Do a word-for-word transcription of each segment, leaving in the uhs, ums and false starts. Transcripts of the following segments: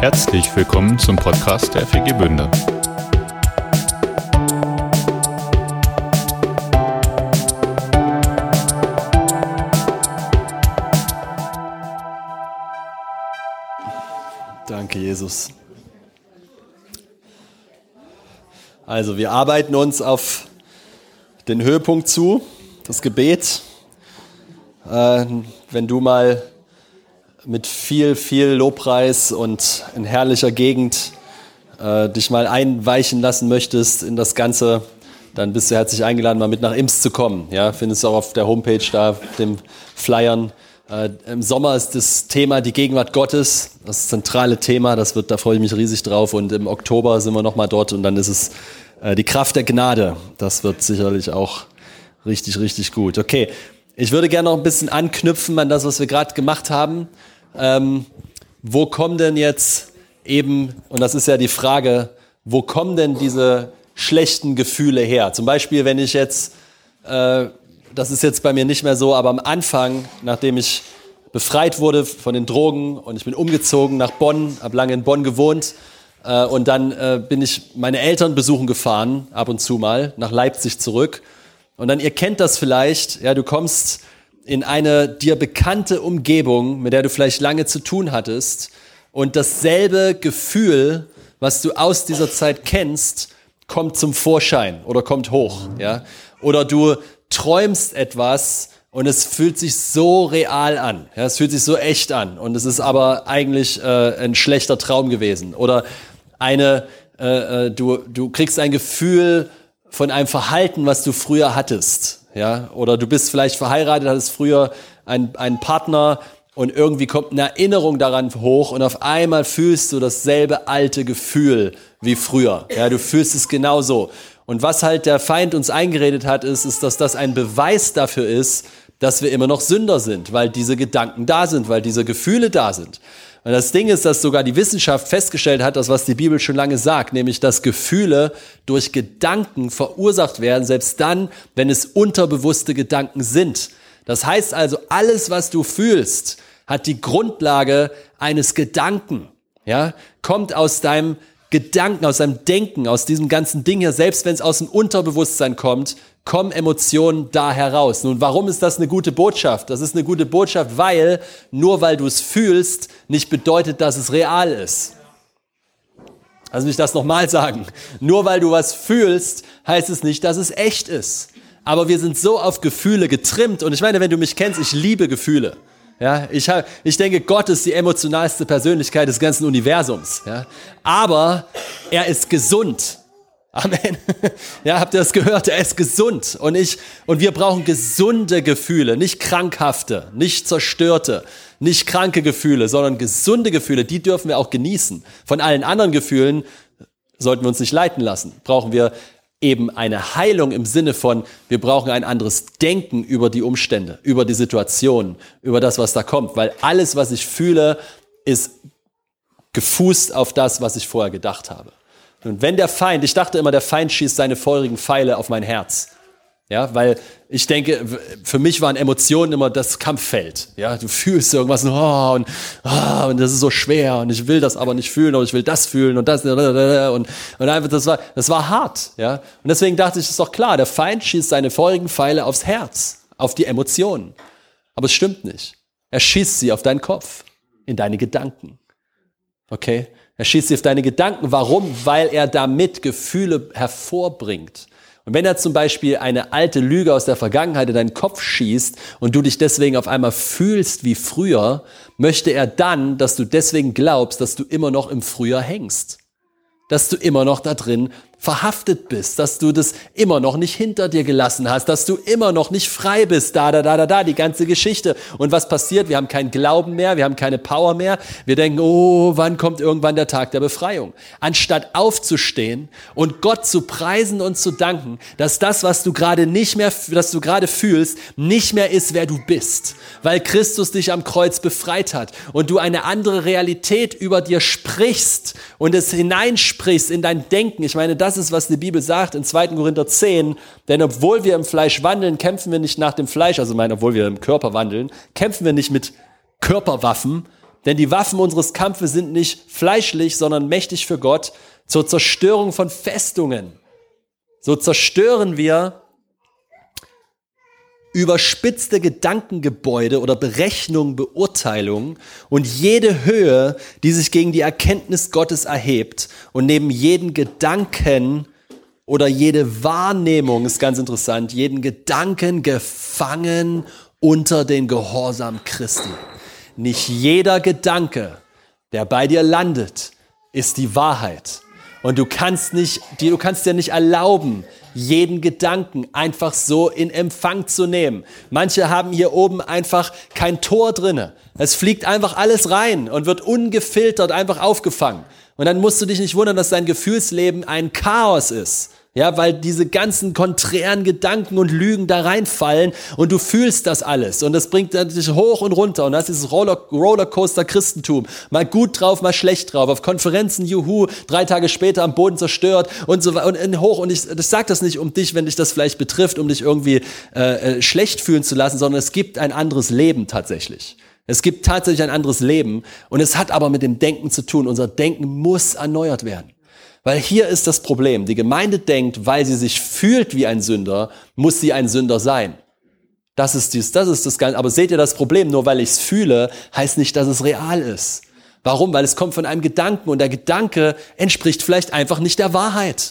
Herzlich willkommen zum Podcast der F E G Bünde. Danke, Jesus. Also, wir arbeiten uns auf den Höhepunkt zu, das Gebet. Äh, wenn du mal mit viel, viel Lobpreis und in herrlicher Gegend äh, dich mal einweichen lassen möchtest in das Ganze, dann bist du herzlich eingeladen, mal mit nach Imst zu kommen. Ja, findest du auch auf der Homepage da, auf dem Flyern. Äh, Im Sommer ist das Thema die Gegenwart Gottes, das zentrale Thema, das wird, da freue ich mich riesig drauf. Und im Oktober sind wir nochmal dort und dann ist es äh, die Kraft der Gnade. Das wird sicherlich auch richtig, richtig gut. Okay, ich würde gerne noch ein bisschen anknüpfen an das, was wir gerade gemacht haben. Ähm, wo kommen denn jetzt eben, und das ist ja die Frage, wo kommen denn diese schlechten Gefühle her? Zum Beispiel, wenn ich jetzt, äh, das ist jetzt bei mir nicht mehr so, aber am Anfang, nachdem ich befreit wurde von den Drogen und ich bin umgezogen nach Bonn, habe lange in Bonn gewohnt äh, und dann äh, bin ich meine Eltern besuchen gefahren, ab und zu mal, nach Leipzig zurück. Und dann, ihr kennt das vielleicht, ja, du kommst in eine dir bekannte Umgebung, mit der du vielleicht lange zu tun hattest und dasselbe Gefühl, was du aus dieser Zeit kennst, kommt zum Vorschein oder kommt hoch, ja? Oder du träumst etwas und es fühlt sich so real an, ja? Es fühlt sich so echt an und es ist aber eigentlich äh, ein schlechter Traum gewesen. Oder eine, äh, du, du kriegst ein Gefühl von einem Verhalten, was du früher hattest. Ja, oder du bist vielleicht verheiratet, hattest früher einen, einen Partner und irgendwie kommt eine Erinnerung daran hoch und auf einmal fühlst du dasselbe alte Gefühl wie früher. Ja, du fühlst es genauso. Und was halt der Feind uns eingeredet hat, ist, ist, dass das ein Beweis dafür ist, dass wir immer noch Sünder sind, weil diese Gedanken da sind, weil diese Gefühle da sind. Und das Ding ist, dass sogar die Wissenschaft festgestellt hat, das, was die Bibel schon lange sagt, nämlich, dass Gefühle durch Gedanken verursacht werden, selbst dann, wenn es unterbewusste Gedanken sind. Das heißt also, alles, was du fühlst, hat die Grundlage eines Gedanken, ja, kommt aus deinem Gedanken, aus deinem Denken, aus diesem ganzen Ding hier, selbst wenn es aus dem Unterbewusstsein kommt, kommen Emotionen da heraus. Nun, warum ist das eine gute Botschaft? Das ist eine gute Botschaft, weil nur weil du es fühlst, nicht bedeutet, dass es real ist. Lass mich das nochmal sagen. Nur weil du was fühlst, heißt es nicht, dass es echt ist. Aber wir sind so auf Gefühle getrimmt. Und ich meine, wenn du mich kennst, ich liebe Gefühle. Ja, ich, hab, ich denke, Gott ist die emotionalste Persönlichkeit des ganzen Universums. Ja? Aber er ist gesund. Amen. Ja, habt ihr das gehört? Er ist gesund. Und ich, und wir brauchen gesunde Gefühle, nicht krankhafte, nicht zerstörte, nicht kranke Gefühle, sondern gesunde Gefühle, die dürfen wir auch genießen. Von allen anderen Gefühlen sollten wir uns nicht leiten lassen. Brauchen wir eben eine Heilung im Sinne von, wir brauchen ein anderes Denken über die Umstände, über die Situation, über das, was da kommt. Weil alles, was ich fühle, ist gefußt auf das, was ich vorher gedacht habe. Und wenn der Feind, ich dachte immer, der Feind schießt seine feurigen Pfeile auf mein Herz. Ja, weil ich denke, für mich waren Emotionen immer das Kampffeld. Ja, du fühlst irgendwas und, oh, und, oh, und das ist so schwer und ich will das aber nicht fühlen oder ich will das fühlen und das und, und einfach, das war, das war hart. Ja, und deswegen dachte ich, ist doch klar, der Feind schießt seine feurigen Pfeile aufs Herz, auf die Emotionen. Aber es stimmt nicht. Er schießt sie auf deinen Kopf, in deine Gedanken. Okay? Er schießt sie auf deine Gedanken. Warum? Weil er damit Gefühle hervorbringt. Und wenn er zum Beispiel eine alte Lüge aus der Vergangenheit in deinen Kopf schießt und du dich deswegen auf einmal fühlst wie früher, möchte er dann, dass du deswegen glaubst, dass du immer noch im Früher hängst. Dass du immer noch da drin verhaftet bist, dass du das immer noch nicht hinter dir gelassen hast, dass du immer noch nicht frei bist, da, da, da, da, da, die ganze Geschichte. Und was passiert? Wir haben keinen Glauben mehr, wir haben keine Power mehr. Wir denken, oh, wann kommt irgendwann der Tag der Befreiung? Anstatt aufzustehen und Gott zu preisen und zu danken, dass das, was du gerade nicht mehr, dass du gerade fühlst, nicht mehr ist, wer du bist. Weil Christus dich am Kreuz befreit hat und du eine andere Realität über dir sprichst und es hineinsprichst in dein Denken. Ich meine, das ist, was die Bibel sagt in zweiten Korinther zehn, denn obwohl wir im Fleisch wandeln, kämpfen wir nicht nach dem Fleisch, also ich meine, obwohl wir im Körper wandeln, kämpfen wir nicht mit Körperwaffen, Denn die Waffen unseres Kampfes sind nicht fleischlich, sondern mächtig für Gott zur Zerstörung von Festungen. So zerstören wir überspitzte Gedankengebäude oder Berechnungen, Beurteilungen und jede Höhe, die sich gegen die Erkenntnis Gottes erhebt und neben jeden Gedanken oder jede Wahrnehmung, ist ganz interessant, jeden Gedanken gefangen unter den Gehorsam Christi. Nicht jeder Gedanke, der bei dir landet, ist die Wahrheit. Und du kannst nicht, du kannst dir nicht erlauben, jeden Gedanken einfach so in Empfang zu nehmen. Manche haben hier oben einfach kein Tor drinne. Es fliegt einfach alles rein und wird ungefiltert einfach aufgefangen. Und dann musst du dich nicht wundern, dass dein Gefühlsleben ein Chaos ist. Ja, weil diese ganzen konträren Gedanken und Lügen da reinfallen und du fühlst das alles und das bringt dich hoch und runter und das ist dieses Roller, Rollercoaster Christentum. Mal gut drauf, mal schlecht drauf. Auf Konferenzen, juhu, drei Tage später am Boden zerstört und so weiter und hoch. Und ich, ich sage das nicht um dich, wenn dich das vielleicht betrifft, um dich irgendwie äh, schlecht fühlen zu lassen, sondern es gibt ein anderes Leben tatsächlich. Es gibt tatsächlich ein anderes Leben und es hat aber mit dem Denken zu tun. Unser Denken muss erneuert werden. Weil hier ist das Problem. Die Gemeinde denkt, weil sie sich fühlt wie ein Sünder, muss sie ein Sünder sein. Das ist dies, das ist das Ganze. Aber seht ihr das Problem? Nur weil ich es fühle, heißt nicht, dass es real ist. Warum? Weil es kommt von einem Gedanken und der Gedanke entspricht vielleicht einfach nicht der Wahrheit.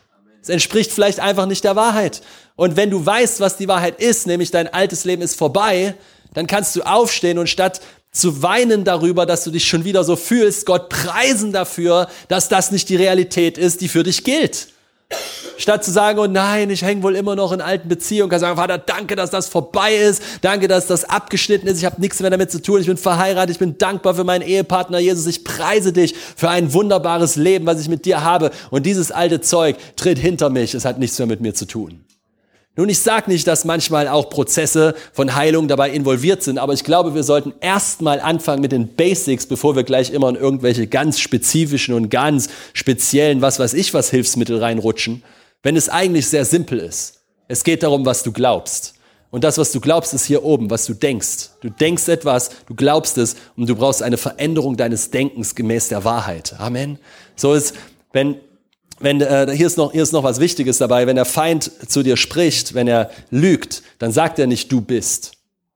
Es entspricht vielleicht einfach nicht der Wahrheit. Und wenn du weißt, was die Wahrheit ist, nämlich dein altes Leben ist vorbei, dann kannst du aufstehen und statt zu weinen darüber, dass du dich schon wieder so fühlst, Gott preisen dafür, dass das nicht die Realität ist, die für dich gilt. Statt zu sagen, oh nein, ich hänge wohl immer noch in alten Beziehungen, kann sagen, Vater, danke, dass das vorbei ist, danke, dass das abgeschnitten ist, ich habe nichts mehr damit zu tun, ich bin verheiratet, ich bin dankbar für meinen Ehepartner, Jesus, ich preise dich für ein wunderbares Leben, was ich mit dir habe und dieses alte Zeug tritt hinter mich, es hat nichts mehr mit mir zu tun. Nun, ich sage nicht, dass manchmal auch Prozesse von Heilung dabei involviert sind, aber ich glaube, wir sollten erstmal anfangen mit den Basics, bevor wir gleich immer in irgendwelche ganz spezifischen und ganz speziellen, was weiß ich, was Hilfsmittel reinrutschen, wenn es eigentlich sehr simpel ist. Es geht darum, was du glaubst. Und das, was du glaubst, ist hier oben, was du denkst. Du denkst etwas, du glaubst es und du brauchst eine Veränderung deines Denkens gemäß der Wahrheit. Amen. So ist, wenn Wenn, äh, hier ist noch, hier ist noch was Wichtiges dabei. Wenn der Feind zu dir spricht, wenn er lügt, dann sagt er nicht, du bist.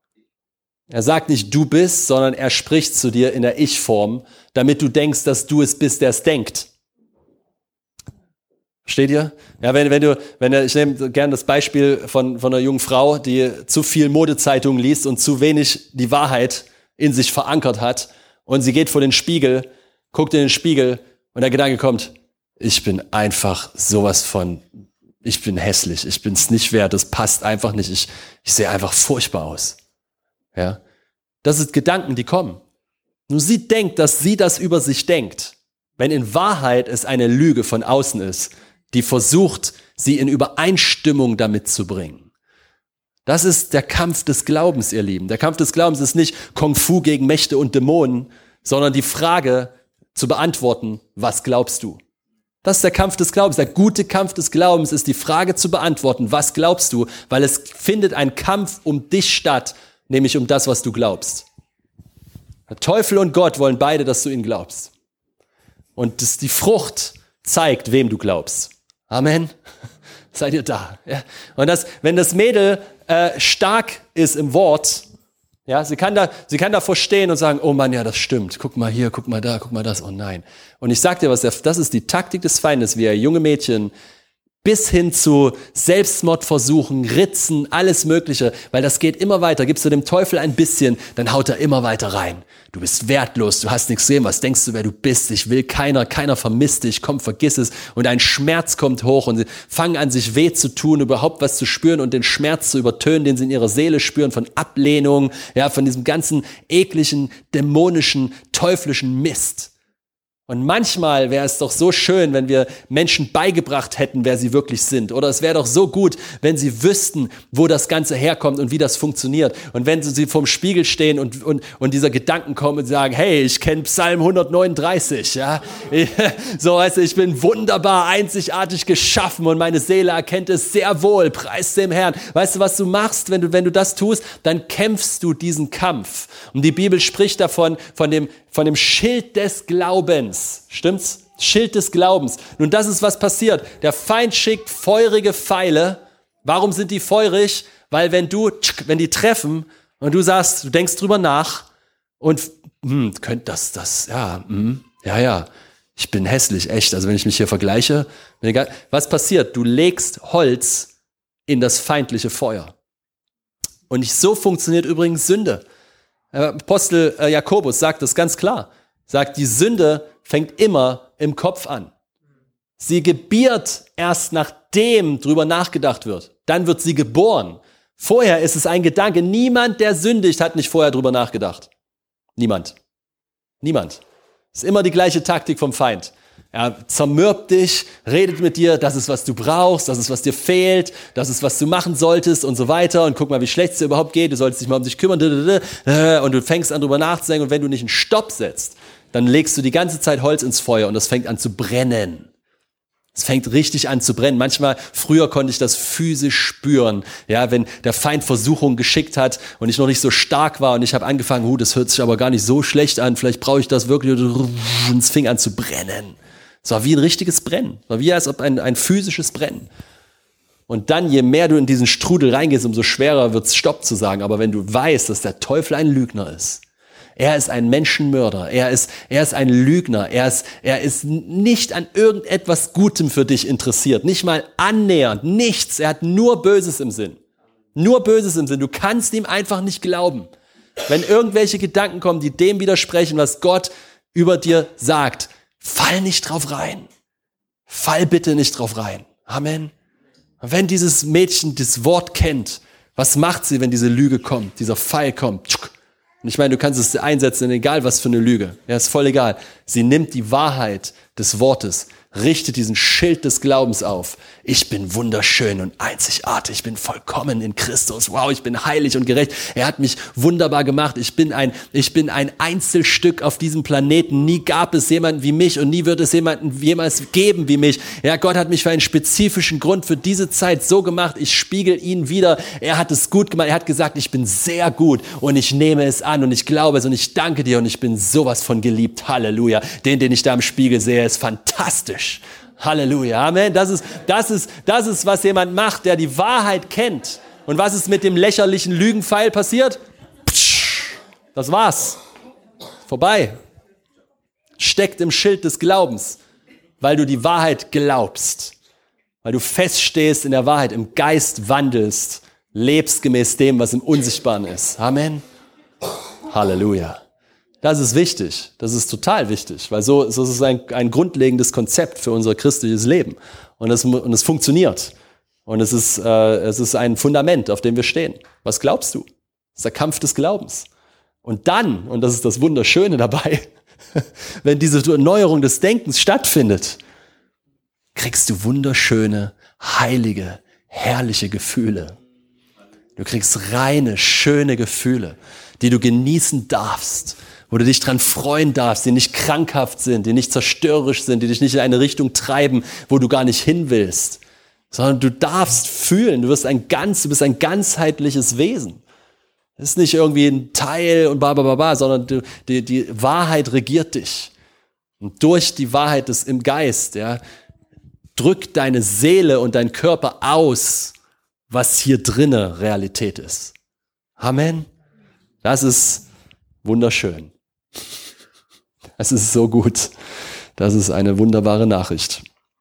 Er sagt nicht, du bist, sondern er spricht zu dir in der Ich-Form, damit du denkst, dass du es bist, der es denkt. Versteht ihr? Ja, wenn, wenn du, wenn er, ich nehme gerne das Beispiel von, von einer jungen Frau, die zu viel Modezeitungen liest und zu wenig die Wahrheit in sich verankert hat und sie geht vor den Spiegel, guckt in den Spiegel und der Gedanke kommt, ich bin einfach sowas von, ich bin hässlich, ich bin's nicht wert, das passt einfach nicht, ich, ich sehe einfach furchtbar aus. Ja, das sind Gedanken, die kommen. Nur sie denkt, dass sie das über sich denkt, wenn in Wahrheit es eine Lüge von außen ist, die versucht, sie in Übereinstimmung damit zu bringen. Das ist der Kampf des Glaubens, ihr Lieben. Der Kampf des Glaubens ist nicht Kung Fu gegen Mächte und Dämonen, sondern die Frage zu beantworten, was glaubst du? Das ist der Kampf des Glaubens. Der gute Kampf des Glaubens ist die Frage zu beantworten, was glaubst du? Weil es findet ein Kampf um dich statt, nämlich um das, was du glaubst. Der Teufel und Gott wollen beide, dass du ihn glaubst. Und das, die Frucht zeigt, wem du glaubst. Amen. Seid ihr da? Ja. Und das, wenn das Mädel äh, stark ist im Wort, ja, sie kann da, sie kann davor stehen und sagen, oh Mann, ja, das stimmt. Guck mal hier, guck mal da, guck mal das. Oh nein. Und ich sag dir was, das ist die Taktik des Feindes, wie er junge Mädchen bis hin zu Selbstmordversuchen, Ritzen, alles Mögliche, weil das geht immer weiter. Gibst du dem Teufel ein bisschen, dann haut er immer weiter rein. Du bist wertlos, du hast nichts gesehen, was denkst du, wer du bist? Ich will keiner, keiner vermisst dich, komm, vergiss es. Und ein Schmerz kommt hoch und sie fangen an, sich weh zu tun, überhaupt was zu spüren und den Schmerz zu übertönen, den sie in ihrer Seele spüren, von Ablehnung, ja, von diesem ganzen ekligen, dämonischen, teuflischen Mist. Und manchmal wäre es doch so schön, wenn wir Menschen beigebracht hätten, wer sie wirklich sind. Oder es wäre doch so gut, wenn sie wüssten, wo das Ganze herkommt und wie das funktioniert. Und wenn sie vorm Spiegel stehen und, und, und dieser Gedanken kommen und sagen, hey, ich kenne Psalm hundertneununddreißig, ja. So, weißt du, ich bin wunderbar, einzigartig geschaffen und meine Seele erkennt es sehr wohl, preis dem Herrn. Weißt du, was du machst, wenn du, wenn du das tust? Dann kämpfst du diesen Kampf. Und die Bibel spricht davon, von dem von dem Schild des Glaubens. Stimmt's? Schild des Glaubens. Nun, das ist, was passiert. Der Feind schickt feurige Pfeile. Warum sind die feurig? Weil wenn du, wenn die treffen und du sagst, du denkst drüber nach und hm, könnte das, das, ja, hm, ja, ja, ich bin hässlich, echt. Also wenn ich mich hier vergleiche, was passiert? Du legst Holz in das feindliche Feuer. Und so funktioniert übrigens Sünde. Apostel Jakobus sagt das ganz klar. Sagt, die Sünde fängt immer im Kopf an. Sie gebiert erst, nachdem drüber nachgedacht wird. Dann wird sie geboren. Vorher ist es ein Gedanke. Niemand, der sündigt, hat nicht vorher drüber nachgedacht. Niemand. Niemand. Ist immer die gleiche Taktik vom Feind. Er zermürbt dich, redet mit dir, das ist, was du brauchst, das ist, was dir fehlt, das ist, was du machen solltest und so weiter. Und guck mal, wie schlecht es dir überhaupt geht, du solltest dich mal um dich kümmern. Und du fängst an, drüber nachzudenken. Und wenn du nicht einen Stopp setzt, dann legst du die ganze Zeit Holz ins Feuer und das fängt an zu brennen. Es fängt richtig an zu brennen. Manchmal, früher konnte ich das physisch spüren, ja, wenn der Feind Versuchungen geschickt hat und ich noch nicht so stark war und ich habe angefangen, huh, das hört sich aber gar nicht so schlecht an, vielleicht brauche ich das wirklich, und es fing an zu brennen. Es war wie ein richtiges Brennen, es war wie als ob ein, ein physisches Brennen. Und dann, je mehr du in diesen Strudel reingehst, umso schwerer wird es, Stopp zu sagen. Aber wenn du weißt, dass der Teufel ein Lügner ist, er ist ein Menschenmörder, er ist, er ist ein Lügner, er ist, er ist nicht an irgendetwas Gutem für dich interessiert, nicht mal annähernd, nichts, er hat nur Böses im Sinn. Nur Böses im Sinn, du kannst ihm einfach nicht glauben. Wenn irgendwelche Gedanken kommen, die dem widersprechen, was Gott über dir sagt, fall nicht drauf rein. Fall bitte nicht drauf rein. Amen. Und wenn dieses Mädchen das Wort kennt, was macht sie, wenn diese Lüge kommt, dieser Pfeil kommt? Und ich meine, du kannst es einsetzen, egal was für eine Lüge. Ja, ist voll egal. Sie nimmt die Wahrheit des Wortes, richtet diesen Schild des Glaubens auf. Ich bin wunderschön und einzigartig. Ich bin vollkommen in Christus. Wow, ich bin heilig und gerecht. Er hat mich wunderbar gemacht. Ich bin ein, ich bin ein Einzelstück auf diesem Planeten. Nie gab es jemanden wie mich und nie wird es jemanden jemals geben wie mich. Ja, Gott hat mich für einen spezifischen Grund für diese Zeit so gemacht. Ich spiegel ihn wieder. Er hat es gut gemacht. Er hat gesagt, ich bin sehr gut und ich nehme es an und ich glaube es und ich danke dir und ich bin sowas von geliebt. Halleluja. Den, den ich da im Spiegel sehe, ist fantastisch. Halleluja, Amen. Das ist, das ist, das ist, was jemand macht, der die Wahrheit kennt. Und was ist mit dem lächerlichen Lügenpfeil passiert? Das war's. Vorbei. Steckt im Schild des Glaubens, weil du die Wahrheit glaubst, weil du feststehst in der Wahrheit, im Geist wandelst, lebst gemäß dem, was im Unsichtbaren ist. Amen. Halleluja. Das ist wichtig, das ist total wichtig, weil so, so ist es ein, ein grundlegendes Konzept für unser christliches Leben und es, und es funktioniert und es ist, äh, es ist ein Fundament, auf dem wir stehen. Was glaubst du? Das ist der Kampf des Glaubens. Und dann, und das ist das Wunderschöne dabei, wenn diese Erneuerung des Denkens stattfindet, kriegst du wunderschöne, heilige, herrliche Gefühle. Du kriegst reine, schöne Gefühle, die du genießen darfst, wo du dich dran freuen darfst, die nicht krankhaft sind, die nicht zerstörerisch sind, die dich nicht in eine Richtung treiben, wo du gar nicht hin willst, sondern du darfst fühlen, du wirst ein ganz, du bist ein ganzheitliches Wesen. Das ist nicht irgendwie ein Teil und bla bla bla, bla sondern du, die, die Wahrheit regiert dich. Und durch die Wahrheit des im Geist, ja, drückt deine Seele und dein Körper aus, was hier drinne Realität ist. Amen. Das ist wunderschön. Das ist so gut. Das ist eine wunderbare Nachricht.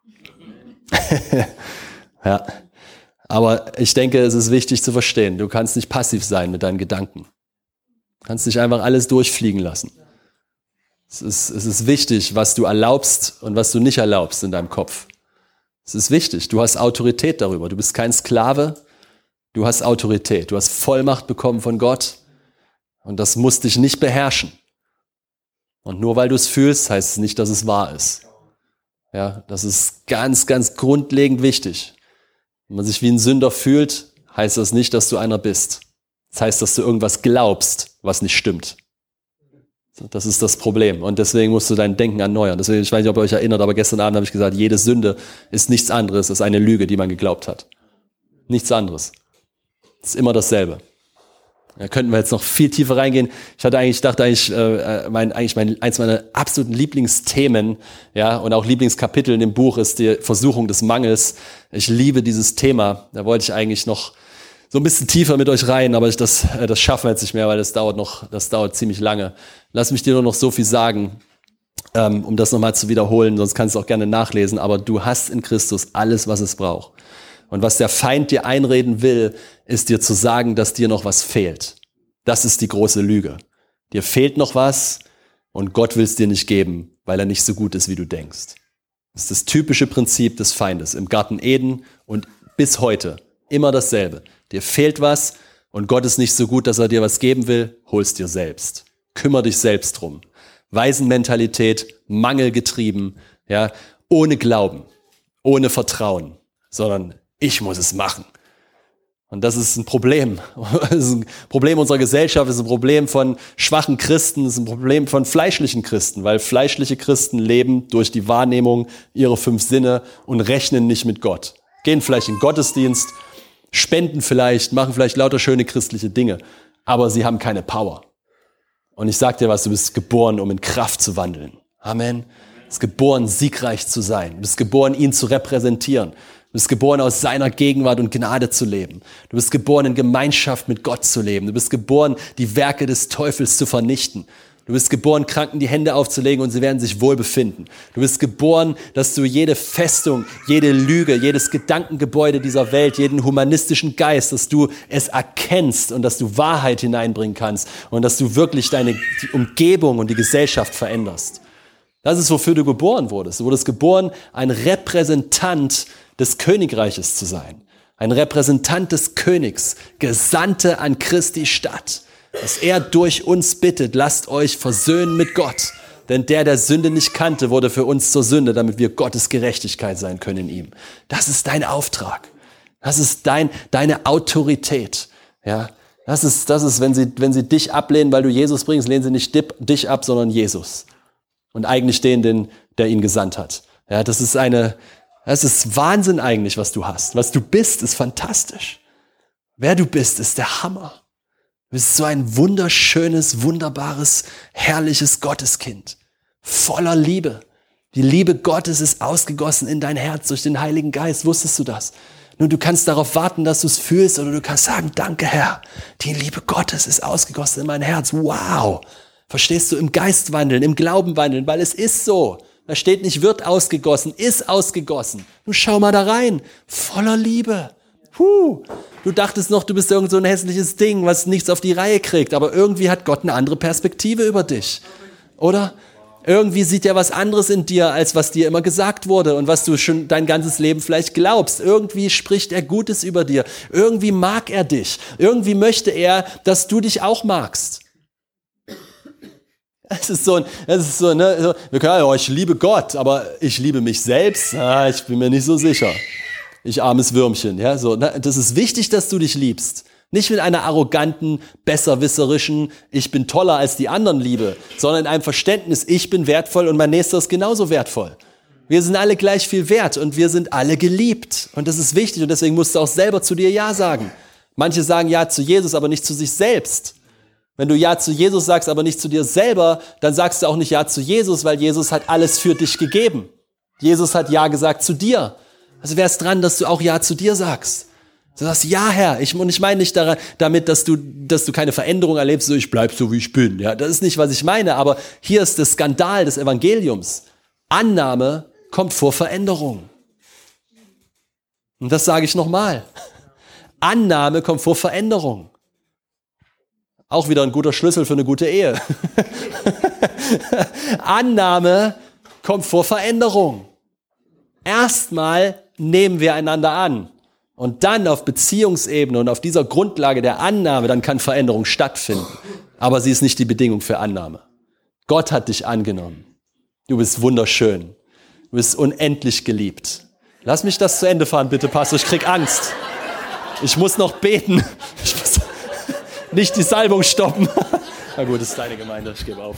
Ja. Aber ich denke, es ist wichtig zu verstehen, du kannst nicht passiv sein mit deinen Gedanken. Du kannst nicht einfach alles durchfliegen lassen. Es ist, es ist wichtig, was du erlaubst und was du nicht erlaubst in deinem Kopf. Es ist wichtig, du hast Autorität darüber. Du bist kein Sklave, du hast Autorität. Du hast Vollmacht bekommen von Gott und das muss dich nicht beherrschen. Und nur weil du es fühlst, heißt es nicht, dass es wahr ist. Ja, das ist ganz, ganz grundlegend wichtig. Wenn man sich wie ein Sünder fühlt, heißt das nicht, dass du einer bist. Das heißt, dass du irgendwas glaubst, was nicht stimmt. Das ist das Problem. Und deswegen musst du dein Denken erneuern. Deswegen, ich weiß nicht, ob ihr euch erinnert, aber gestern Abend habe ich gesagt, jede Sünde ist nichts anderes als eine Lüge, die man geglaubt hat. Nichts anderes. Es ist immer dasselbe. Da könnten wir jetzt noch viel tiefer reingehen. Ich hatte eigentlich, dachte eigentlich, äh, mein, eigentlich mein, eins meiner absoluten Lieblingsthemen, ja, und auch Lieblingskapitel in dem Buch ist die Versuchung des Mangels. Ich liebe dieses Thema. Da wollte ich eigentlich noch so ein bisschen tiefer mit euch rein, aber das, das schaffen wir jetzt nicht mehr, weil das dauert noch, das dauert ziemlich lange. Lass mich dir nur noch so viel sagen, ähm, um das nochmal zu wiederholen, sonst kannst du auch gerne nachlesen, aber du hast in Christus alles, was es braucht. Und was der Feind dir einreden will, ist dir zu sagen, dass dir noch was fehlt. Das ist die große Lüge. Dir fehlt noch was und Gott will es dir nicht geben, weil er nicht so gut ist, wie du denkst. Das ist das typische Prinzip des Feindes im Garten Eden und bis heute immer dasselbe. Dir fehlt was und Gott ist nicht so gut, dass er dir was geben will, hol's dir selbst. Kümmer dich selbst drum. Waisenmentalität, mangelgetrieben, ja, ohne Glauben, ohne Vertrauen, sondern ich muss es machen. Und das ist ein Problem. Das ist ein Problem unserer Gesellschaft, das ist ein Problem von schwachen Christen, das ist ein Problem von fleischlichen Christen, weil fleischliche Christen leben durch die Wahrnehmung ihrer fünf Sinne und rechnen nicht mit Gott. Gehen vielleicht in den Gottesdienst, spenden vielleicht, machen vielleicht lauter schöne christliche Dinge, aber sie haben keine Power. Und ich sag dir was, du bist geboren, um in Kraft zu wandeln. Amen. Du bist geboren, siegreich zu sein. Du bist geboren, ihn zu repräsentieren. Du bist geboren, aus seiner Gegenwart und Gnade zu leben. Du bist geboren, in Gemeinschaft mit Gott zu leben. Du bist geboren, die Werke des Teufels zu vernichten. Du bist geboren, Kranken die Hände aufzulegen und sie werden sich wohl befinden. Du bist geboren, dass du jede Festung, jede Lüge, jedes Gedankengebäude dieser Welt, jeden humanistischen Geist, dass du es erkennst und dass du Wahrheit hineinbringen kannst und dass du wirklich deine die Umgebung und die Gesellschaft veränderst. Das ist, wofür du geboren wurdest. Du wurdest geboren, ein Repräsentant des Königreiches zu sein. Ein Repräsentant des Königs, Gesandte an Christi Stadt. Dass er durch uns bittet, lasst euch versöhnen mit Gott. Denn der, der Sünde nicht kannte, wurde für uns zur Sünde, damit wir Gottes Gerechtigkeit sein können in ihm. Das ist dein Auftrag. Das ist dein, deine Autorität. Ja, das ist, das ist, wenn sie, wenn sie dich ablehnen, weil du Jesus bringst, lehnen sie nicht dich ab, sondern Jesus. Und eigentlich den, den, der ihn gesandt hat. Ja, das ist eine, das ist Wahnsinn eigentlich, was du hast. Was du bist, ist fantastisch. Wer du bist, ist der Hammer. Du bist so ein wunderschönes, wunderbares, herrliches Gotteskind. Voller Liebe. Die Liebe Gottes ist ausgegossen in dein Herz durch den Heiligen Geist. Wusstest du das? Nun, du kannst darauf warten, dass du es fühlst, oder du kannst sagen, danke Herr, die Liebe Gottes ist ausgegossen in mein Herz. Wow! Verstehst du? Im Geist wandeln, im Glauben wandeln, weil es ist so. Da steht nicht, wird ausgegossen, ist ausgegossen. Nun schau mal da rein. Voller Liebe. Puh. Du dachtest noch, du bist irgend so ein hässliches Ding, was nichts auf die Reihe kriegt. Aber irgendwie hat Gott eine andere Perspektive über dich. Oder? Irgendwie sieht er was anderes in dir, als was dir immer gesagt wurde und was du schon dein ganzes Leben vielleicht glaubst. Irgendwie spricht er Gutes über dir. Irgendwie mag er dich. Irgendwie möchte er, dass du dich auch magst. Es ist so, es ist so, ne, so, wir können, ja, ich liebe Gott, aber ich liebe mich selbst. Ah, ich bin mir nicht so sicher. Ich armes Würmchen, ja, so. Ne, das ist wichtig, dass du dich liebst. Nicht mit einer arroganten, besserwisserischen, ich bin toller als die anderen Liebe, sondern in einem Verständnis, ich bin wertvoll und mein Nächster ist genauso wertvoll. Wir sind alle gleich viel wert und wir sind alle geliebt. Und das ist wichtig und deswegen musst du auch selber zu dir Ja sagen. Manche sagen Ja zu Jesus, aber nicht zu sich selbst. Wenn du Ja zu Jesus sagst, aber nicht zu dir selber, dann sagst du auch nicht Ja zu Jesus, weil Jesus hat alles für dich gegeben. Jesus hat Ja gesagt zu dir. Also wär's dran, dass du auch Ja zu dir sagst. Du sagst, ja Herr, ich, und ich meine nicht daran, damit, dass du, dass du keine Veränderung erlebst, so ich bleib so wie ich bin. Ja, das ist nicht, was ich meine, aber hier ist der Skandal des Evangeliums. Annahme kommt vor Veränderung. Und das sage ich nochmal. Annahme kommt vor Veränderung. Auch wieder ein guter Schlüssel für eine gute Ehe. Annahme kommt vor Veränderung. Erstmal nehmen wir einander an. Und dann auf Beziehungsebene und auf dieser Grundlage der Annahme, dann kann Veränderung stattfinden. Aber sie ist nicht die Bedingung für Annahme. Gott hat dich angenommen. Du bist wunderschön. Du bist unendlich geliebt. Lass mich das zu Ende fahren, bitte, Pastor. Ich krieg Angst. Ich muss noch beten. Ich muss nicht die Salbung stoppen. Na gut, das ist deine Gemeinde. Ich gebe auf.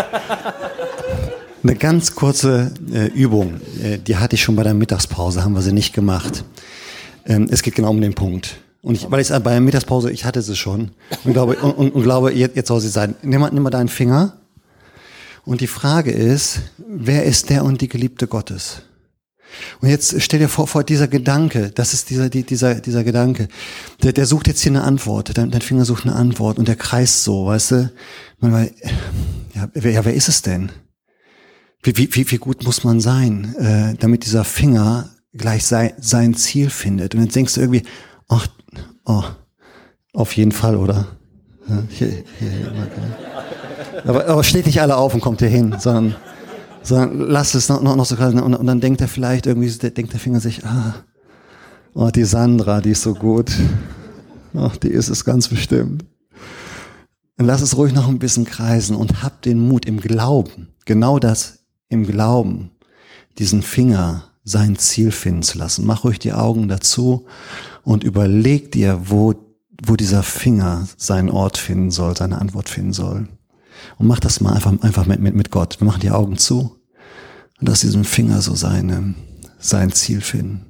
Eine ganz kurze äh, Übung. Äh, die hatte ich schon bei der Mittagspause, haben wir sie nicht gemacht. Ähm, es geht genau um den Punkt. Und ich, weil ich bei der Mittagspause, ich hatte sie schon und glaube, und, und, und glaube jetzt, jetzt soll sie sein. Nimm mal, nimm mal deinen Finger. Und die Frage ist, wer ist der und die Geliebte Gottes? Und jetzt stell dir vor, vor dieser Gedanke, das ist dieser, die, dieser, dieser Gedanke, der, der sucht jetzt hier eine Antwort, dein, dein Finger sucht eine Antwort und der kreist so, weißt du? Man, ja, wer, ja, wer ist es denn? Wie, wie, wie gut muss man sein, äh, damit dieser Finger gleich sein, sein Ziel findet? Und dann denkst du irgendwie, ach, oh, auf jeden Fall, oder? Ja, hier, hier, hier, okay. aber, aber steht nicht alle auf und kommt hier hin, sondern sondern lass es noch, noch, noch so kreisen. Und, und dann denkt er vielleicht irgendwie, denkt der Finger sich, ah, oh, die Sandra, die ist so gut. Ach, die ist es ganz bestimmt. Und lass es ruhig noch ein bisschen kreisen und hab den Mut im Glauben, genau das im Glauben, diesen Finger sein Ziel finden zu lassen. Mach ruhig die Augen dazu und überleg dir, wo, wo dieser Finger seinen Ort finden soll, seine Antwort finden soll. Und mach das mal einfach, einfach mit, mit, mit Gott. Wir machen die Augen zu und lass diesen Finger so seine, sein Ziel finden.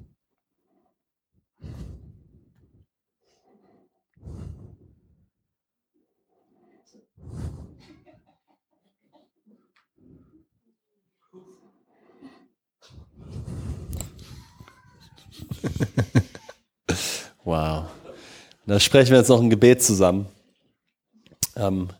Wow. Da sprechen wir jetzt noch ein Gebet zusammen. Ähm,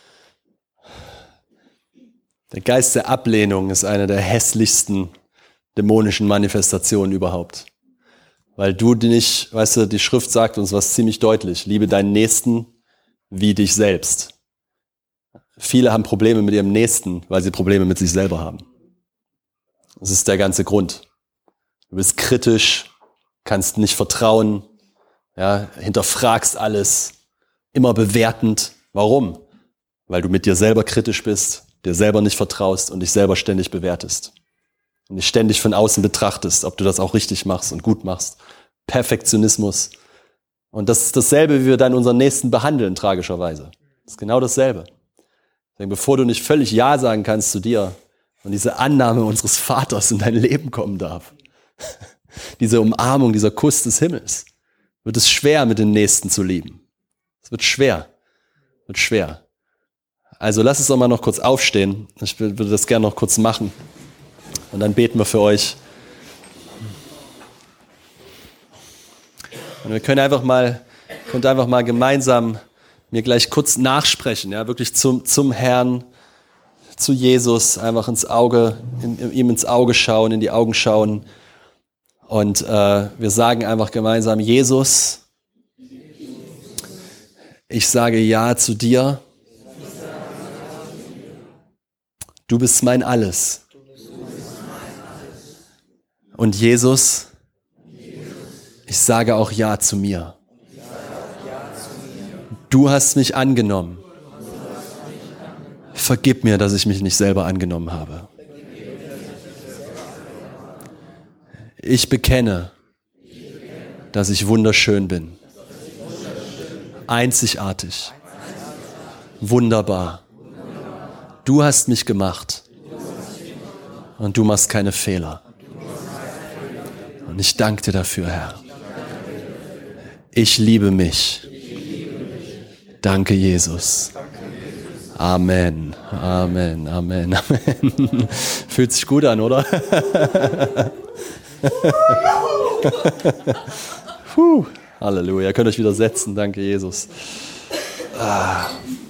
Der Geist der Ablehnung ist eine der hässlichsten dämonischen Manifestationen überhaupt. Weil du nicht, weißt du, die Schrift sagt uns was ziemlich deutlich. Liebe deinen Nächsten wie dich selbst. Viele haben Probleme mit ihrem Nächsten, weil sie Probleme mit sich selber haben. Das ist der ganze Grund. Du bist kritisch, kannst nicht vertrauen, ja, hinterfragst alles, immer bewertend. Warum? Weil du mit dir selber kritisch bist, dir selber nicht vertraust und dich selber ständig bewertest. Und dich ständig von außen betrachtest, ob du das auch richtig machst und gut machst. Perfektionismus. Und das ist dasselbe, wie wir dann unseren Nächsten behandeln, tragischerweise. Das ist genau dasselbe. Deswegen, bevor du nicht völlig Ja sagen kannst zu dir und diese Annahme unseres Vaters in dein Leben kommen darf, diese Umarmung, dieser Kuss des Himmels, wird es schwer, mit den Nächsten zu lieben. Es wird schwer. Wird schwer. Also lass uns doch mal noch kurz aufstehen. Ich würde das gerne noch kurz machen. Und dann beten wir für euch. Und wir können einfach mal, könnt einfach mal gemeinsam mir gleich kurz nachsprechen, ja, wirklich zum, zum Herrn, zu Jesus, einfach ins Auge, in, ihm ins Auge schauen, in die Augen schauen. Und äh, wir sagen einfach gemeinsam, Jesus, ich sage Ja zu dir. Du bist mein Alles. Und Jesus, ich sage auch Ja zu mir. Du hast mich angenommen. Vergib mir, dass ich mich nicht selber angenommen habe. Ich bekenne, dass ich wunderschön bin. Einzigartig. Wunderbar. Du hast mich gemacht und du machst keine Fehler. Und ich danke dir dafür, Herr. Ich liebe mich. Danke, Jesus. Amen, Amen, Amen, Amen. Fühlt sich gut an, oder? Puh, Halleluja, ihr könnt euch wieder setzen. Danke, Jesus. Ah.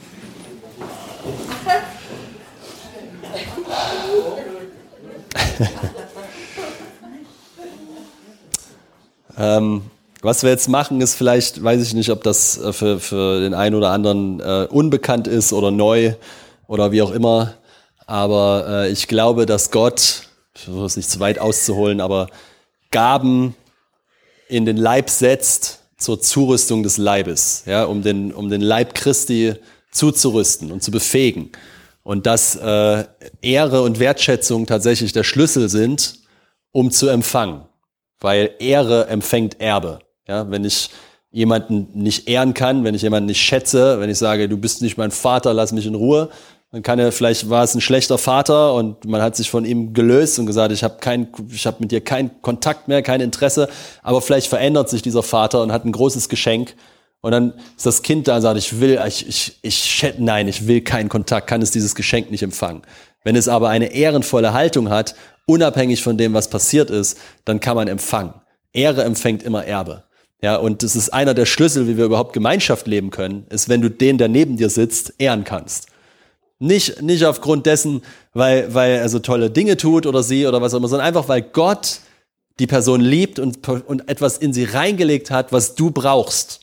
ähm, was wir jetzt machen, ist vielleicht, weiß ich nicht, ob das für, für den einen oder anderen äh, unbekannt ist oder neu oder wie auch immer, aber äh, ich glaube, dass Gott, ich versuche es nicht zu weit auszuholen, aber Gaben in den Leib setzt zur Zurüstung des Leibes, ja, um den, um den Leib Christi zuzurüsten und zu befähigen. Und dass äh, Ehre und Wertschätzung tatsächlich der Schlüssel sind, um zu empfangen. Weil Ehre empfängt Erbe. Ja, wenn ich jemanden nicht ehren kann, wenn ich jemanden nicht schätze, wenn ich sage, du bist nicht mein Vater, lass mich in Ruhe, Man kann ja, vielleicht war es ein schlechter Vater und man hat sich von ihm gelöst und gesagt, ich habe kein, ich habe mit dir keinen Kontakt mehr, kein Interesse, aber vielleicht verändert sich dieser Vater und hat ein großes Geschenk und dann ist das Kind da und sagt, ich will, ich, ich, ich, nein, ich will keinen Kontakt, kann es dieses Geschenk nicht empfangen. Wenn es aber eine ehrenvolle Haltung hat, unabhängig von dem, was passiert ist, dann kann man empfangen. Ehre empfängt immer Erbe. Ja, und das ist einer der Schlüssel, wie wir überhaupt Gemeinschaft leben können, ist, wenn du den, der neben dir sitzt, ehren kannst. Nicht, nicht aufgrund dessen, weil, weil er so tolle Dinge tut oder sie oder was auch immer, sondern einfach, weil Gott die Person liebt und, und etwas in sie reingelegt hat, was du brauchst.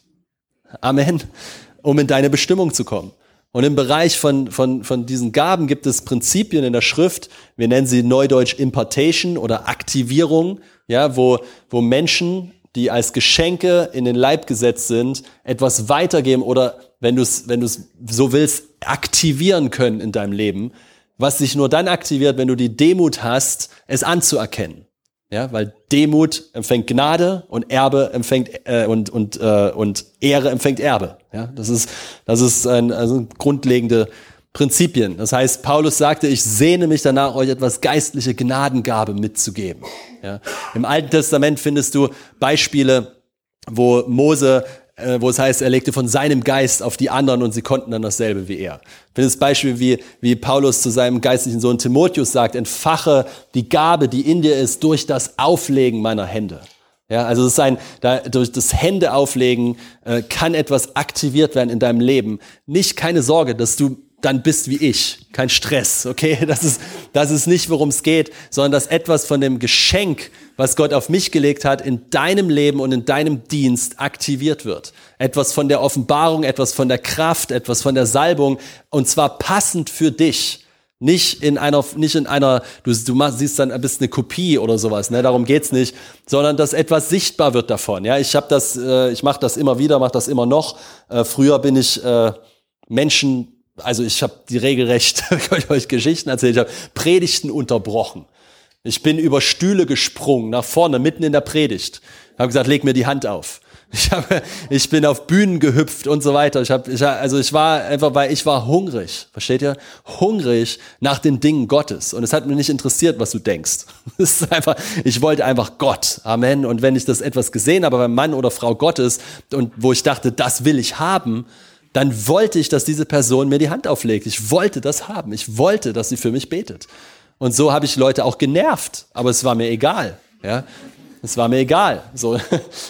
Amen. Um in deine Bestimmung zu kommen. Und im Bereich von, von, von diesen Gaben gibt es Prinzipien in der Schrift, wir nennen sie neudeutsch Impartation oder Aktivierung, ja, wo, wo Menschen, die als Geschenke in den Leib gesetzt sind, etwas weitergeben oder, wenn du es wenn du es so willst, aktivieren können in deinem Leben, was sich nur dann aktiviert, wenn du die Demut hast, es anzuerkennen. Ja, weil Demut empfängt Gnade und Erbe empfängt äh, und und äh, und Ehre empfängt Erbe. Ja, das ist das ist ein also grundlegende Prinzipien. Das heißt, Paulus sagte, ich sehne mich danach, euch etwas geistliche Gnadengabe mitzugeben. Ja, im Alten Testament findest du Beispiele, wo Mose, äh, wo es heißt, er legte von seinem Geist auf die anderen und sie konnten dann dasselbe wie er. Ich finde das Beispiel, wie, wie Paulus zu seinem geistlichen Sohn Timotheus sagt, entfache die Gabe, die in dir ist, durch das Auflegen meiner Hände. Ja, also es ist ein, da, durch das Händeauflegen äh, kann etwas aktiviert werden in deinem Leben. Nicht, keine Sorge, dass du dann bist wie ich. Kein Stress, okay? Das ist, das ist nicht, worum es geht, sondern dass etwas von dem Geschenk, was Gott auf mich gelegt hat, in deinem Leben und in deinem Dienst aktiviert wird. Etwas von der Offenbarung, etwas von der Kraft, etwas von der Salbung und zwar passend für dich. Nicht in einer, nicht in einer, du, du machst, siehst dann, bist eine Kopie oder sowas, ne? Darum geht's nicht, sondern dass etwas sichtbar wird davon. Ja, ich habe das, äh, ich mache das immer wieder, mache das immer noch. Äh, früher bin ich äh, Menschen Also ich habe die regelrecht, ich habe euch Geschichten erzählt, ich habe Predigten unterbrochen. Ich bin über Stühle gesprungen, nach vorne, mitten in der Predigt. Ich habe gesagt, leg mir die Hand auf. Ich, hab, ich bin auf Bühnen gehüpft und so weiter. Ich hab, ich, also ich war einfach, weil ich war hungrig, versteht ihr? Hungrig nach den Dingen Gottes. Und es hat mich nicht interessiert, was du denkst. Es ist einfach, ich wollte einfach Gott. Amen. Und wenn ich das etwas gesehen habe beim Mann oder Frau Gottes und wo ich dachte, das will ich haben, dann wollte ich, dass diese Person mir die Hand auflegt. Ich wollte das haben. Ich wollte, dass sie für mich betet. Und so habe ich Leute auch genervt. Aber es war mir egal. Ja, es war mir egal. So,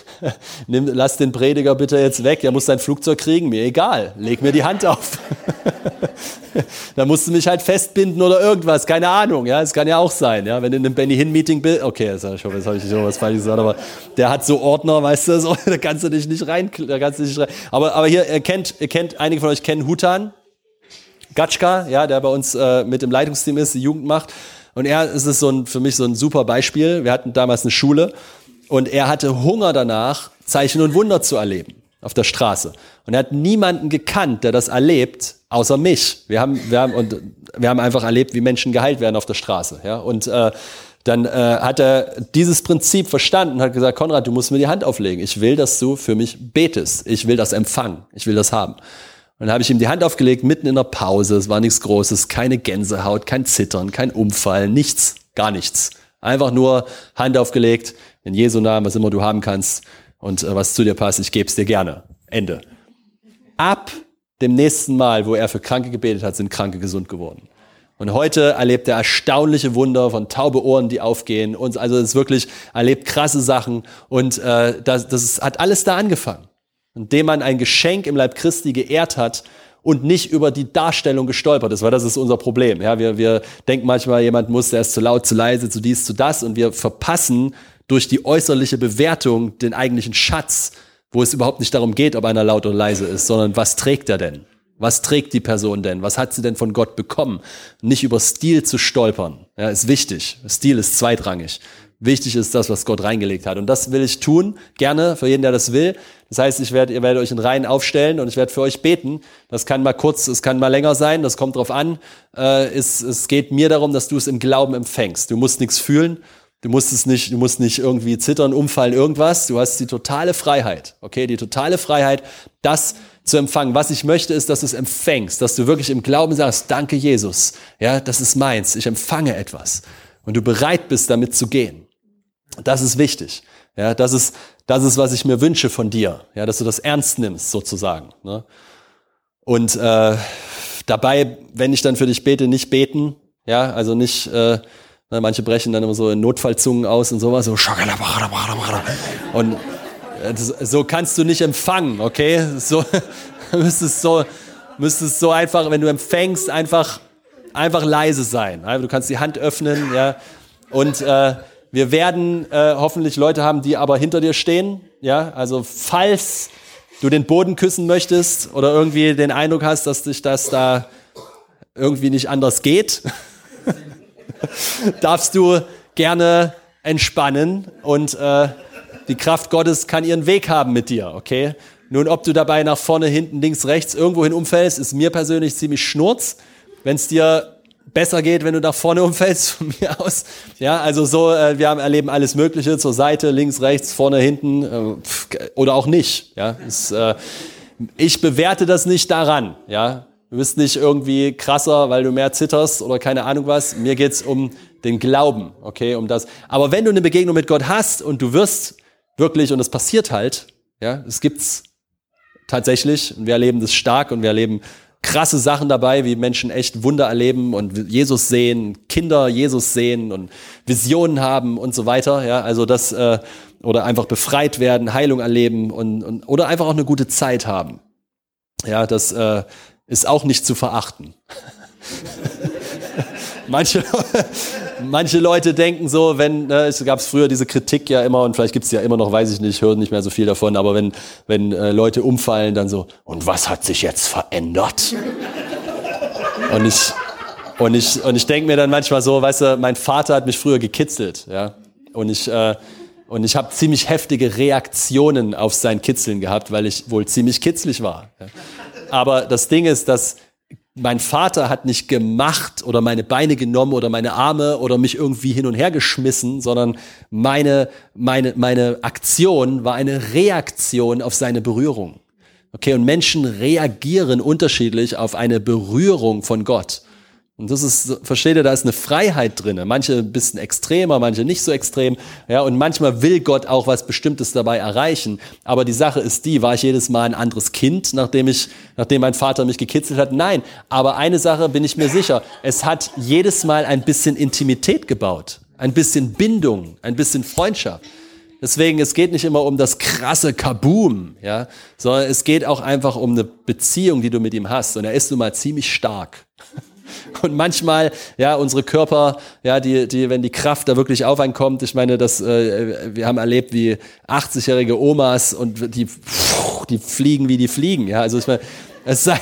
nimm, lass den Prediger bitte jetzt weg. Er muss sein Flugzeug kriegen. Mir egal. Leg mir die Hand auf. Da musst du mich halt festbinden oder irgendwas. Keine Ahnung. Ja, es kann ja auch sein. Ja, wenn du in einem Benny-Hinn-Meeting bist. Okay, jetzt, ich hoffe, jetzt habe ich nicht was falsch gesagt. Aber der hat so Ordner, weißt du, so, da kannst du dich nicht rein. Da kannst du nicht rein. Aber, aber hier, ihr kennt, ihr kennt, einige von euch kennen Hutan Gatschka, ja, der bei uns äh, mit im Leitungsteam ist, die Jugend macht. Und er ist es so ein, für mich so ein super Beispiel. Wir hatten damals eine Schule und er hatte Hunger danach, Zeichen und Wunder zu erleben auf der Straße. Und er hat niemanden gekannt, der das erlebt, außer mich. Wir haben, wir haben, und wir haben einfach erlebt, wie Menschen geheilt werden auf der Straße. Ja? Und äh, dann äh, hat er dieses Prinzip verstanden und hat gesagt, Konrad, du musst mir die Hand auflegen. Ich will, dass du für mich betest. Ich will das empfangen. Ich will das haben. Und dann habe ich ihm die Hand aufgelegt, mitten in der Pause. Es war nichts Großes, keine Gänsehaut, kein Zittern, kein Umfallen, nichts, gar nichts. Einfach nur Hand aufgelegt, in Jesu Namen, was immer du haben kannst und äh, was zu dir passt, ich gebe es dir gerne. Ende. Ab dem nächsten Mal, wo er für Kranke gebetet hat, sind Kranke gesund geworden. Und heute erlebt er erstaunliche Wunder von taube Ohren, die aufgehen. Und also es ist wirklich, erlebt krasse Sachen und äh, das, das hat alles da angefangen. Indem man ein Geschenk im Leib Christi geehrt hat und nicht über die Darstellung gestolpert ist, weil das ist unser Problem. Ja, wir, wir denken manchmal, jemand muss, der ist zu laut, zu leise, zu dies, zu das und wir verpassen durch die äußerliche Bewertung den eigentlichen Schatz, wo es überhaupt nicht darum geht, ob einer laut oder leise ist, sondern was trägt er denn? Was trägt die Person denn? Was hat sie denn von Gott bekommen? Nicht über Stil zu stolpern, ja, ist wichtig. Stil ist zweitrangig. Wichtig ist das, was Gott reingelegt hat. Und das will ich tun, gerne, für jeden, der das will. Das heißt, ich werde, ihr werdet euch in Reihen aufstellen und ich werde für euch beten. Das kann mal kurz, es kann mal länger sein, das kommt drauf an. Äh, es, es geht mir darum, dass du es im Glauben empfängst. Du musst nichts fühlen, du musst es nicht, du musst nicht irgendwie zittern, umfallen, irgendwas. Du hast die totale Freiheit, okay, die totale Freiheit, das zu empfangen. Was ich möchte, ist, dass du es empfängst, dass du wirklich im Glauben sagst, danke Jesus, ja, das ist meins, ich empfange etwas. Und du bereit bist, damit zu gehen. Das ist wichtig. Ja, das ist, das ist, was ich mir wünsche von dir. Ja, dass du das ernst nimmst, sozusagen. Ne? Und äh, dabei, wenn ich dann für dich bete, nicht beten. Ja, also nicht, äh, manche brechen dann immer so in Notfallzungen aus und sowas. So, und äh, so kannst du nicht empfangen, okay? So müsstest so, müsstest so einfach, wenn du empfängst, einfach, einfach leise sein. Du kannst die Hand öffnen, ja. Und äh, wir werden äh, hoffentlich Leute haben, die aber hinter dir stehen. Ja, also falls du den Boden küssen möchtest oder irgendwie den Eindruck hast, dass dich das da irgendwie nicht anders geht, darfst du gerne entspannen und äh, die Kraft Gottes kann ihren Weg haben mit dir, okay? Nun, ob du dabei nach vorne, hinten, links, rechts irgendwohin umfällst, ist mir persönlich ziemlich schnurz. Wenn es dir besser geht, wenn du nach vorne umfällst, von mir aus. Ja, also so, äh, wir haben, erleben alles Mögliche, zur Seite, links, rechts, vorne, hinten äh, oder auch nicht. Ja, ist, äh, ich bewerte das nicht daran. Ja, du bist nicht irgendwie krasser, weil du mehr zitterst oder keine Ahnung was. Mir geht's um den Glauben, okay, um das. Aber wenn du eine Begegnung mit Gott hast und du wirst wirklich, und es passiert halt, ja, es gibt's tatsächlich, und wir erleben das stark und wir erleben krasse Sachen dabei, wie Menschen echt Wunder erleben und Jesus sehen, Kinder Jesus sehen und Visionen haben und so weiter. Ja, also das äh, oder einfach befreit werden, Heilung erleben und, und oder einfach auch eine gute Zeit haben. Ja, das äh, ist auch nicht zu verachten. Manche, manche Leute denken so, wenn, ne, es gab früher diese Kritik ja immer und vielleicht gibt's ja immer noch, weiß ich nicht, ich höre nicht mehr so viel davon, aber wenn, wenn äh, Leute umfallen, dann so, und was hat sich jetzt verändert? Und ich, und ich, und ich denke mir dann manchmal so, weißt du, mein Vater hat mich früher gekitzelt, ja, und ich, äh, und ich habe ziemlich heftige Reaktionen auf sein Kitzeln gehabt, weil ich wohl ziemlich kitzlig war. Ja. Aber das Ding ist, dass mein Vater hat nicht gemacht oder meine Beine genommen oder meine Arme oder mich irgendwie hin und her geschmissen, sondern meine, meine, meine Aktion war eine Reaktion auf seine Berührung. Okay, und Menschen reagieren unterschiedlich auf eine Berührung von Gott. Und das ist, versteht ihr, da ist eine Freiheit drin. Manche ein bisschen extremer, manche nicht so extrem. Ja, und manchmal will Gott auch was Bestimmtes dabei erreichen. Aber die Sache ist die, war ich jedes Mal ein anderes Kind, nachdem ich, nachdem mein Vater mich gekitzelt hat? Nein. Aber eine Sache bin ich mir sicher. Es hat jedes Mal ein bisschen Intimität gebaut. Ein bisschen Bindung, ein bisschen Freundschaft. Deswegen, es geht nicht immer um das krasse Kaboom, ja, sondern es geht auch einfach um eine Beziehung, die du mit ihm hast. Und er ist nun mal ziemlich stark. Und manchmal, ja, unsere Körper, ja, die, die, wenn die Kraft da wirklich auf einen kommt, ich meine, das, äh, wir haben erlebt, wie achtzigjährige Omas und die, die fliegen wie die fliegen, ja, also ich meine, es sei,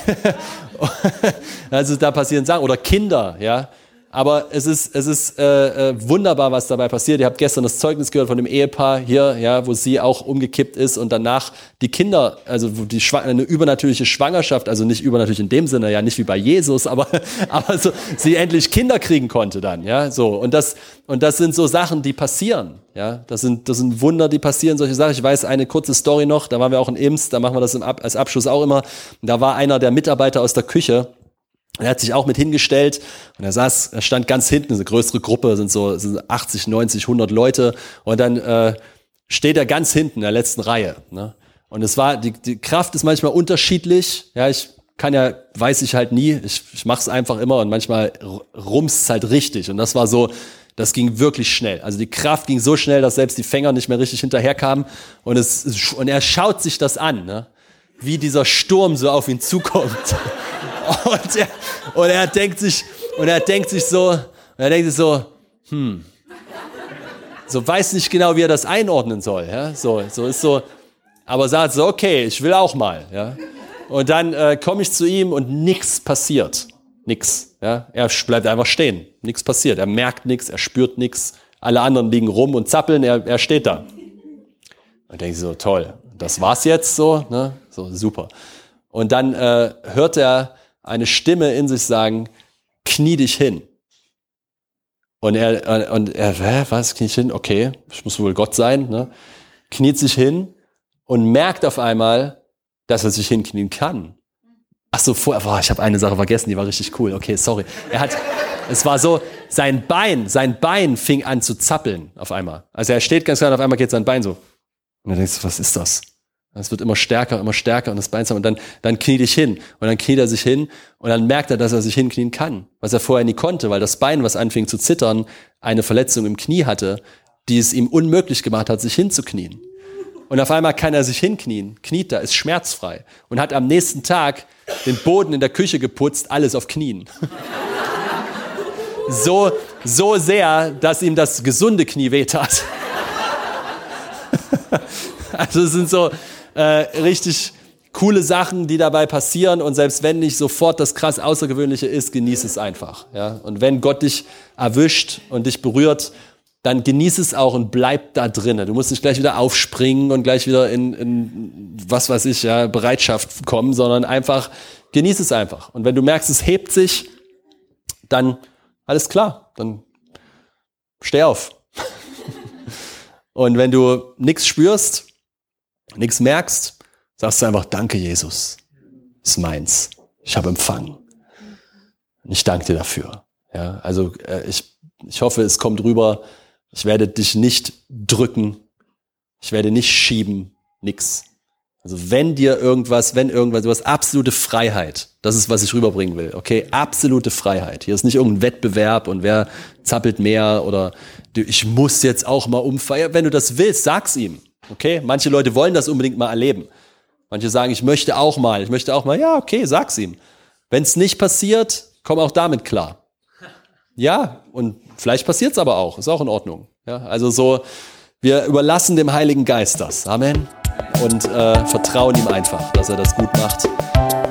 also da passieren Sachen oder Kinder, ja. Aber es ist, es ist äh, äh, wunderbar, was dabei passiert. Ihr habt gestern das Zeugnis gehört von dem Ehepaar hier, ja, wo sie auch umgekippt ist und danach die Kinder, also wo die Schwang- eine übernatürliche Schwangerschaft, also nicht übernatürlich in dem Sinne, ja, nicht wie bei Jesus, aber aber so, sie endlich Kinder kriegen konnte dann, ja, so. Und das und das sind so Sachen, die passieren, ja. Das sind das sind Wunder, die passieren. Solche Sachen. Ich weiß eine kurze Story noch. Da waren wir auch in Imst. Da machen wir das im Ab- als Abschluss auch immer. Da war einer der Mitarbeiter aus der Küche. Er hat sich auch mit hingestellt und er saß, er stand ganz hinten, eine größere Gruppe, sind so sind achtzig, neunzig, hundert Leute und dann äh, steht er ganz hinten in der letzten Reihe. Ne? Und es war, die, die Kraft ist manchmal unterschiedlich, ja, ich kann ja, weiß ich halt nie, ich, ich mach's einfach immer und manchmal rumst's halt richtig und das war so, das ging wirklich schnell. Also die Kraft ging so schnell, dass selbst die Fänger nicht mehr richtig hinterherkamen und es und er schaut sich das an, ne? Wie dieser Sturm so auf ihn zukommt. Und er, und er denkt sich, und er denkt sich so, und er denkt sich so, hm, so weiß nicht genau, wie er das einordnen soll, ja, so, so ist so, aber sagt so, okay, ich will auch mal, ja, und dann äh, komme ich zu ihm und nichts passiert, nix, ja, er bleibt einfach stehen, nichts passiert, er merkt nichts, er spürt nichts, alle anderen liegen rum und zappeln, er, er steht da. Und denke ich so, toll, das war's jetzt so, ne, so super. Und dann äh, hört er eine Stimme in sich sagen, knie dich hin. Und er, und er, hä, was, knie dich hin? Okay, ich muss wohl Gott sein, ne? Kniet sich hin und merkt auf einmal, dass er sich hinknien kann. Ach so, vorher, boah, ich habe eine Sache vergessen, die war richtig cool. Okay, sorry. Er hat, es war so, sein Bein, sein Bein fing an zu zappeln auf einmal. Also er steht ganz klar und auf einmal geht sein Bein so. Und dann denkst du, was ist das? Es wird immer stärker, immer stärker und das Bein und dann, dann knie dich hin. Und dann kniet er sich hin und dann merkt er, dass er sich hinknien kann. Was er vorher nie konnte, weil das Bein, was anfing zu zittern, eine Verletzung im Knie hatte, die es ihm unmöglich gemacht hat, sich hinzuknien. Und auf einmal kann er sich hinknien, kniet da, ist schmerzfrei und hat am nächsten Tag den Boden in der Küche geputzt, alles auf Knien. So, so sehr, dass ihm das gesunde Knie wehtat. Also es sind so äh, richtig coole Sachen, die dabei passieren und selbst wenn nicht sofort das krass Außergewöhnliche ist, genieß es einfach. Ja? Und wenn Gott dich erwischt und dich berührt, dann genieß es auch und bleib da drinnen. Du musst nicht gleich wieder aufspringen und gleich wieder in, in was weiß ich, ja, Bereitschaft kommen, sondern einfach genieß es einfach. Und wenn du merkst, es hebt sich, dann alles klar, dann steh auf. Und wenn du nichts spürst, nichts merkst, sagst du einfach, danke Jesus, ist meins, ich habe empfangen. Und ich danke dir dafür. Ja, also äh, ich, ich hoffe, es kommt rüber, ich werde dich nicht drücken, ich werde nicht schieben, nix. Also wenn dir irgendwas, wenn irgendwas, du hast absolute Freiheit, das ist, was ich rüberbringen will, okay, absolute Freiheit. Hier ist nicht irgendein Wettbewerb und wer zappelt mehr oder du, ich muss jetzt auch mal umfeiern. Wenn du das willst, sag's ihm, okay. Manche Leute wollen das unbedingt mal erleben. Manche sagen, ich möchte auch mal, ich möchte auch mal, ja, okay, sag's ihm. Wenn es nicht passiert, komm auch damit klar. Ja, und vielleicht passiert's aber auch, ist auch in Ordnung. Ja, also so, wir überlassen dem Heiligen Geist das. Amen. Und äh, vertrauen ihm einfach, dass er das gut macht.